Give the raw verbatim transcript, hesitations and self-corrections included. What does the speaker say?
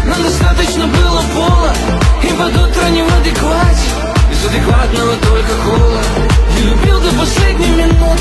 нам достаточно было пола, и под утро не в адеквате, без адекватного только холод. Я любил до последней минуты,